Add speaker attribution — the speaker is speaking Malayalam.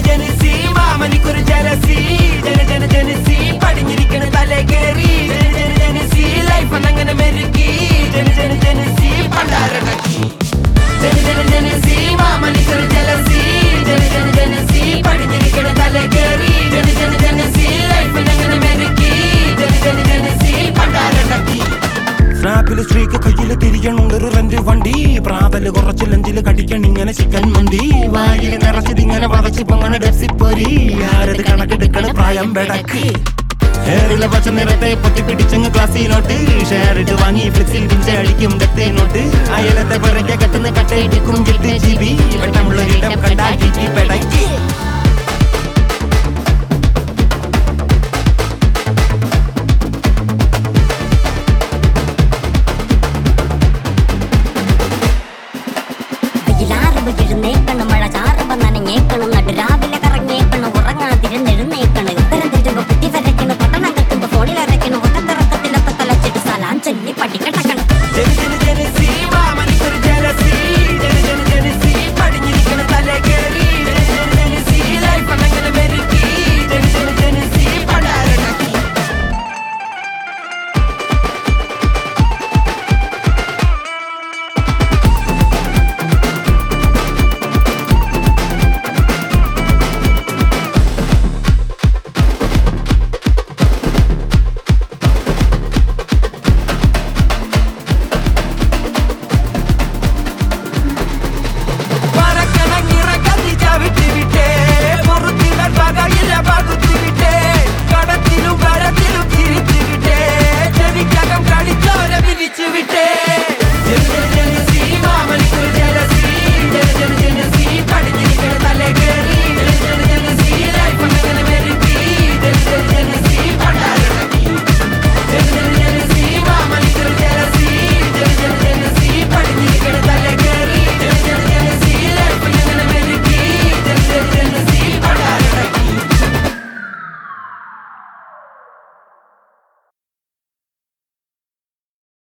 Speaker 1: ജനസി മാമനിക്കൊരു ജലസി ജനസി പടിഞ്ഞിരിക്കണ തലേ കേറി ജനസി ലൈഫ് അങ്ങനെ മെരുക്കി ജനസി പണ്ടാരടക്കി ജനസി മാമനിക്കൊരു ജലസി ജനസി പടിഞ്ഞിരിക്കണ തലേ കേറി ജനസി ലൈഫ് അങ്ങനെ മെരുക്കി ജനസി പണ്ടാരടക്കി സ്നാപ്പില് സ്ത്രീക്ക് കയ്യില് തിരിയണുണ്ടൊരു റെന്റ് വണ്ടി പ്രാതല് കുറച്ച് ലഞ്ചില് കടിക്കണിങ്ങനെ ചിക്കൻ മന്തി വായില് നിറച്ചിതിങ്ങനെ വതച്ച് പൊങ്ങണ ഡെപ്സിപ്പൊരി ആരത് കണക്കെടുക്കണ പ്രായം ബെടക്ക് ഹെയറിലെ പച്ച നിറത്തെ പൊട്ടി പിടിച്ചങ്ങ് ക്ലാസ്സിലോട്ട് ഷെയറിട്ട് വാങ്ങി ഫ്ലിക്സിൽ പിഞ്ചടിക്കും ഡെത്തേനോട്ട് അയലത്തെ പിറക്കെ കത്തുന്ന കട്ടയിടിക്കും 8 GB വെട്ടമുള്ള ഇടം കണ്ടാൽ